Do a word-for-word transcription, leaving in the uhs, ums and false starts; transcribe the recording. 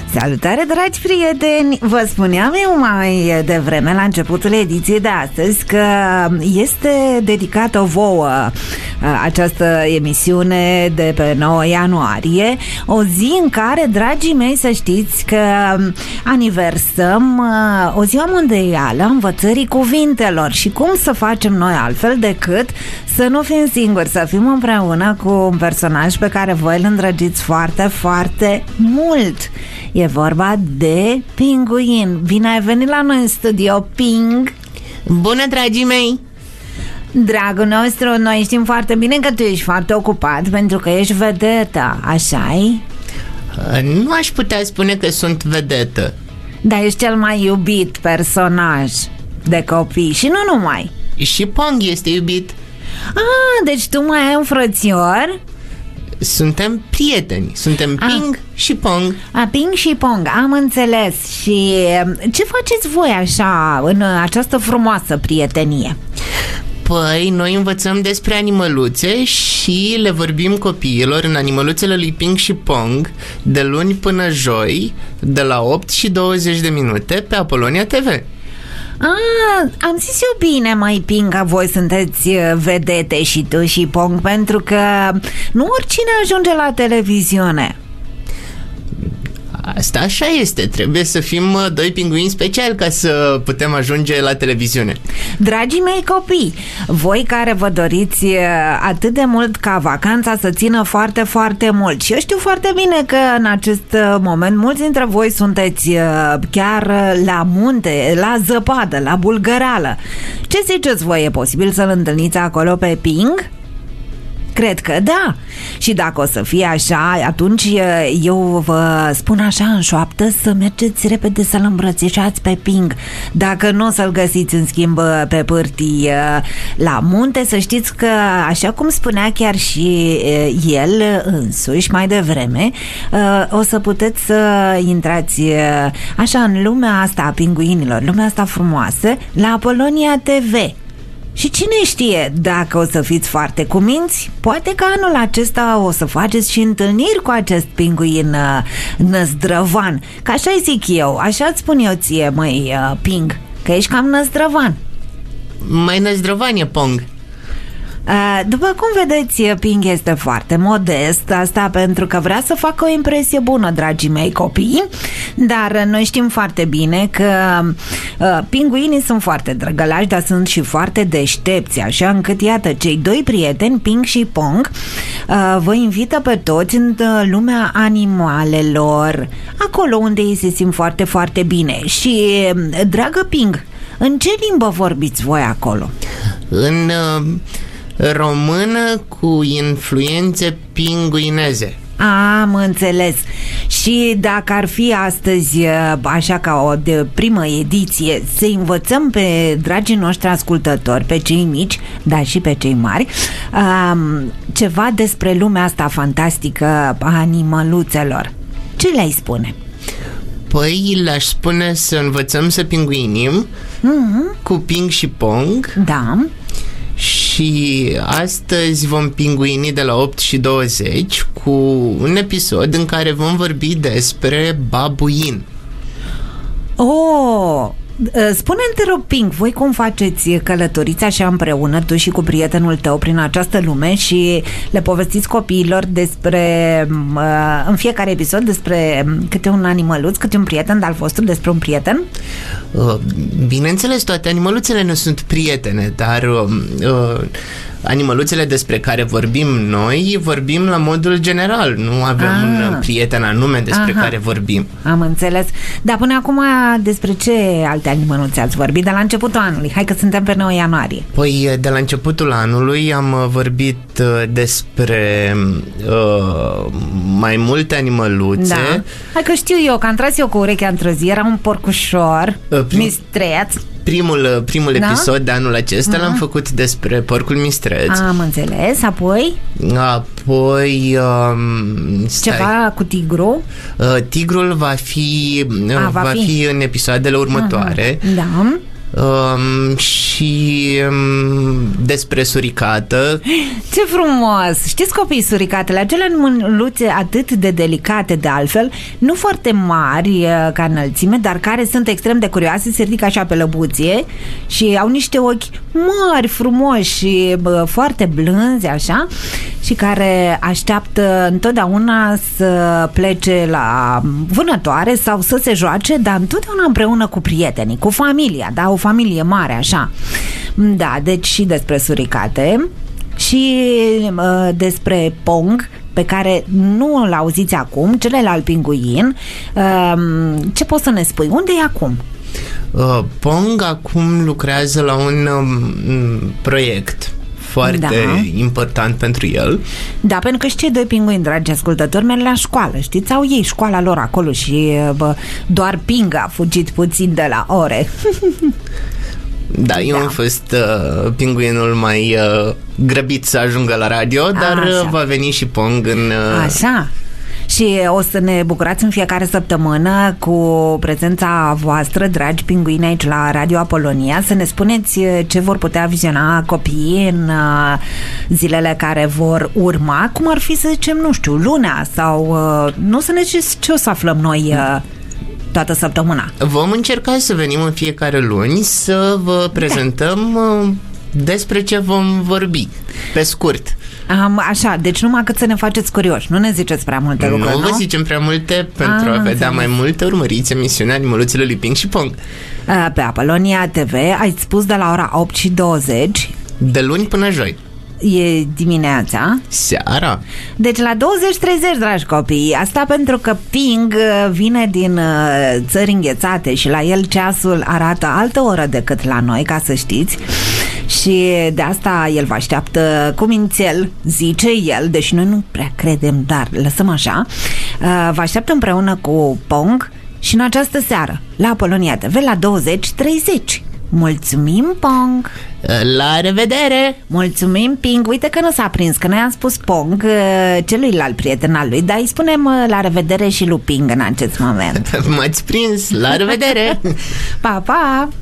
Salutare, dragi prieteni! Vă spuneam eu mai devreme, la începutul ediției de astăzi, că este dedicată vouă această emisiune de pe nouă ianuarie, o zi în care, dragii mei, să știți că aniversăm o ziua mondială a învățării cuvintelor. Și cum să facem noi altfel decât să nu fim singuri, să fim împreună cu un personaj pe care voi îl îndrăgiți foarte, foarte mult. E vorba de Pinguin. Bine ai venit la noi în studio, Ping! Bună, dragii mei! Dragul nostru, noi știm foarte bine că tu ești foarte ocupat pentru că ești vedetă, așa-i? Nu aș putea spune că sunt vedetă. Dar ești cel mai iubit personaj de copii și nu numai. Și Pong este iubit. Ah, deci tu mai ai un frățior? Suntem prieteni, suntem ah. Ping și Pong. A, Ping și Pong, am înțeles. Și ce faceți voi așa în această frumoasă prietenie? Păi, noi învățăm despre animăluțe și le vorbim copiilor în animăluțele lui Ping și Pong de luni până joi, de la opt și douăzeci de minute pe Apolonia T V. Ah, am zis eu bine, mai Ping, că voi sunteți vedete și tu și Pong, pentru că nu oricine ajunge la televiziune. Asta așa este, trebuie să fim doi pinguini speciali ca să putem ajunge la televiziune. Dragii mei copii, voi care vă doriți atât de mult ca vacanța să țină foarte, foarte mult, și eu știu foarte bine că în acest moment mulți dintre voi sunteți chiar la munte, la zăpadă, la bulgăreală. Ce ziceți voi, e posibil să-l întâlniți acolo pe Ping? Cred că da. Și dacă o să fie așa, atunci eu vă spun așa în șoaptă să mergeți repede să-l îmbrățișați pe Ping. Dacă nu o să-l găsiți în schimb pe pârtii la munte, să știți că, așa cum spunea chiar și el însuși mai devreme, o să puteți să intrați așa în lumea asta a pinguinilor, lumea asta frumoasă, la Apolonia T V. Și cine știe, dacă o să fiți foarte cuminți, poate că anul acesta o să faceți și întâlniri cu acest pinguin năzdrăvan. Că așa-i zic eu, așa-ți spun eu ție, măi, Ping, că ești cam năzdrăvan. Mai năzdrăvan e Pong. După cum vedeți, Ping este foarte modest, asta pentru că vrea să facă o impresie bună, dragii mei copii. Dar noi știm foarte bine că uh, pinguinii sunt foarte drăgălași, dar sunt și foarte deștepți, așa încât, iată, cei doi prieteni, Ping și Pong, uh, vă invită pe toți în uh, lumea animalelor, acolo unde ei se simt foarte, foarte bine. Și, uh, dragă Ping, în ce limbă vorbiți voi acolo? În uh, română cu influențe pinguineze. Am înțeles. Și dacă ar fi astăzi, așa ca o de primă ediție, să învățăm pe dragii noștri ascultători, pe cei mici, dar și pe cei mari, ceva despre lumea asta fantastică a animăluțelor, ce le-ai spune? Păi le-aș spune să învățăm să pinguinim mm-hmm. cu Ping și Pong. Da. Și astăzi vom pinguini de la opt și douăzeci cu un episod în care vom vorbi despre babuin. Oh! Spune-mi, te rog, Ping, voi cum faceți călătoriți așa împreună, tu și cu prietenul tău, prin această lume și le povestiți copiilor despre, în fiecare episod, despre câte un animăluț, câte un prieten de-al vostru, despre un prieten? Bineînțeles, toate animăluțele nu sunt prietene, dar uh, animăluțele despre care vorbim noi, vorbim la modul general, nu avem ah. un prieten anume despre Aha. care vorbim. Am înțeles. Dar până acum despre ce alte animăluțe ați vorbit de la începutul anului? Hai că suntem pe nouă ianuarie. Păi de la începutul anului am vorbit despre uh, mai multe animăluțe. Da. Hai că știu eu, că am tras eu cu urechea într-o zi, era un porcușor uh, prim... mistreț. Primul, primul da? episod de anul acesta uh-huh. l-am făcut despre porcul mistreț. Am înțeles, apoi? Apoi um, ceva cu tigru? Uh, tigrul va fi, uh, A, va, va fi. fi în episoadele următoare. Uh-huh. Da. Um, și um, despre suricată. Ce frumos! Știți, copiii, suricatele, acele mânuțe atât de delicate de altfel, nu foarte mari ca înălțime, dar care sunt extrem de curioase, se ridică așa pe lăbuție și au niște ochi mari, frumoși și bă, foarte blânzi așa, și care așteaptă întotdeauna să plece la vânătoare sau să se joace, dar întotdeauna împreună cu prietenii, cu familia, da? O familie mare, așa. Da, deci și despre suricate și uh, despre Pong, pe care nu îl auziți acum, celălalt pinguin. Uh, ce poți să ne spui? Unde e acum? Uh, Pong acum lucrează la un um, proiect foarte da. important pentru el. Da, pentru că și cei doi pinguini, dragi ascultători, merg la școală, știți? Au ei școala lor acolo și bă, doar Ping a fugit puțin de la ore. Da, eu da. am fost uh, pinguinul mai uh, grăbit să ajungă la radio, dar uh, va veni și Pong în... Uh... Așa. Și o să ne bucurați în fiecare săptămână cu prezența voastră, dragi pinguini, aici la Radio Apolonia, să ne spuneți ce vor putea viziona copiii în zilele care vor urma, cum ar fi, să zicem, nu știu, lunea sau... Nu să ne ziceți ce o să aflăm noi toată săptămâna. Vom încerca să venim în fiecare luni să vă prezentăm da. despre ce vom vorbi, pe scurt. Um, așa, deci numai cât să ne faceți curioși. Nu ne ziceți prea multe nu lucruri, nu? Nu vă zicem prea multe pentru a, a vedea mai multe, urmăriți emisiunea Animăluțele lui Ping și Pong. Uh, pe Apolonia T V, ai spus de la ora opt și douăzeci. De luni până joi. E dimineața. Seara. Deci la douăzeci treizeci, dragi copii. Asta pentru că Ping vine din țări înghețate și la el ceasul arată altă oră decât la noi, ca să știți. Și de asta el vă așteaptă cu mințel, zice el, deși noi nu prea credem, dar lăsăm așa. Vă așteaptă împreună cu Pong și în această seară la Apolonia T V la douăzeci treizeci. Mulțumim, Pong! La revedere! Mulțumim, Ping! Uite că nu s-a prins, că noi am spus Pong celuilalt prieten al lui, dar îi spunem la revedere și lui Ping în acest moment. M-ați prins! La revedere! Pa, pa!